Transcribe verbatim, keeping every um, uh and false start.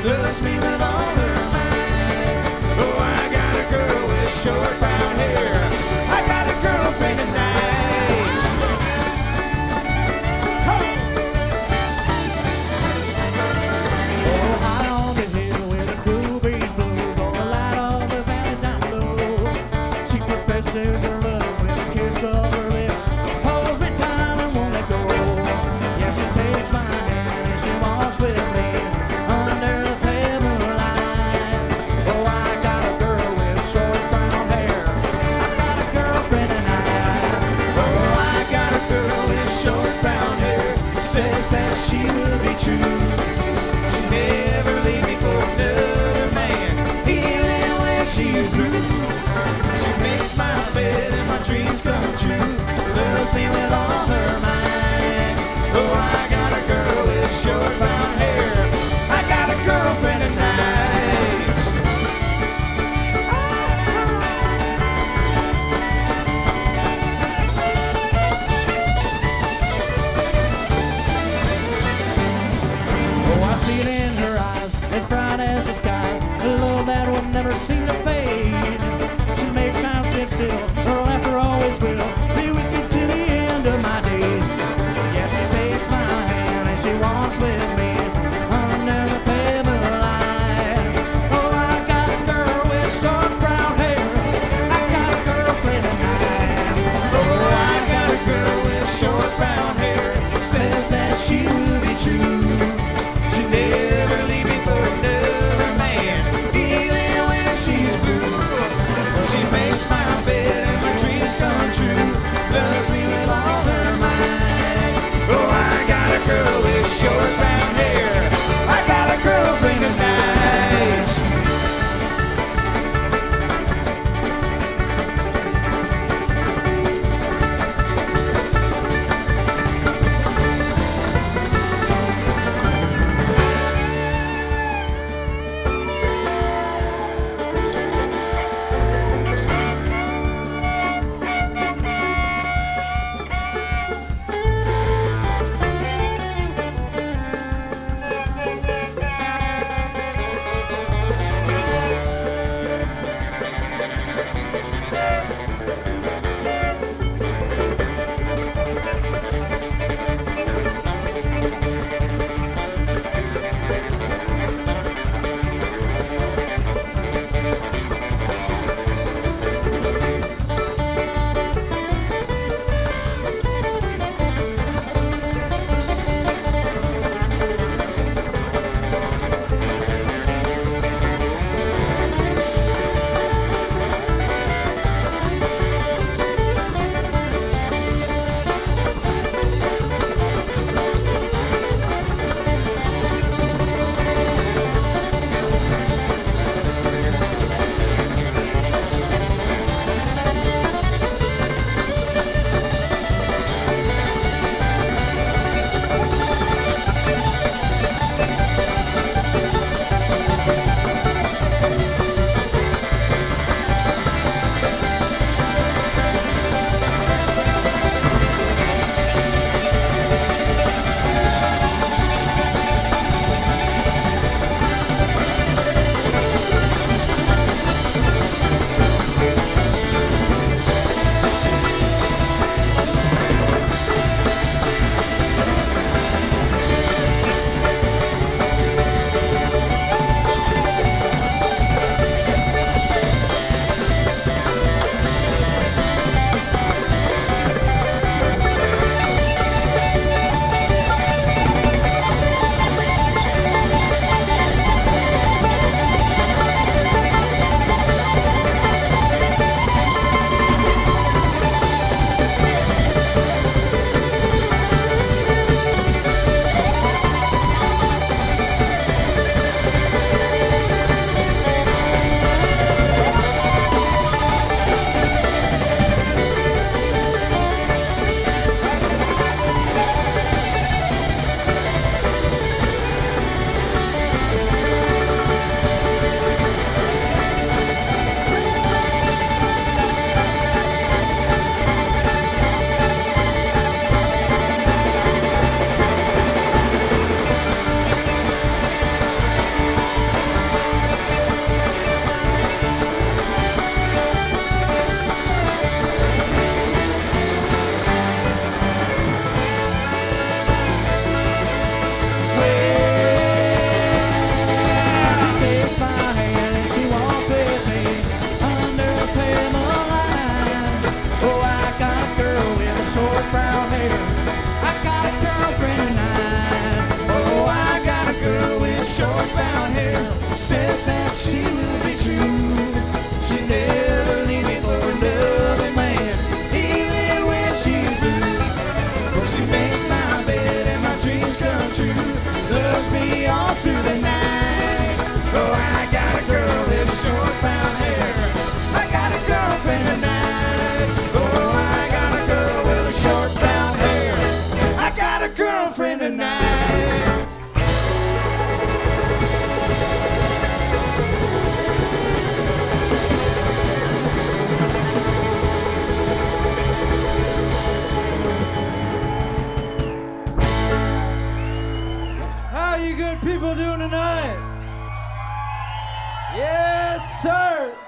loves me with all her might. Oh, I got a girl with short brown hair. I got a girlfriend tonight. Oh, high on the hill where the cool breeze blows, on the light of the valley down low, she professes her love with a kiss of her lips, holds me tight and won't let go. Yeah, she takes my hand and she walks with me under the pebble line. Oh, I got a girl with short brown hair. I got a girlfriend tonight. Oh, I got a girl with short brown hair. Says that she will be true. She'll never leave me for another man, even when she's blue. She makes my bed and my dreams come true. Loves me with all her mind. Oh, I got a girl with short brown hair. I got a girlfriend tonight. Oh, I see it in her eyes, as bright as the skies, the love that will never seem to fade. She makes time sit still, her laughter always will be with me to the end of my brown hair says that she will be true. She never leave me for another man, even when she's blue. Well, she makes my bed and my dreams come true, loves me all through the night. Oh, I got a girl with short brown hair, I got a girlfriend tonight. Oh, I got a girl with a short brown hair, I got a girlfriend tonight. How you good people doing tonight? Yes, sir.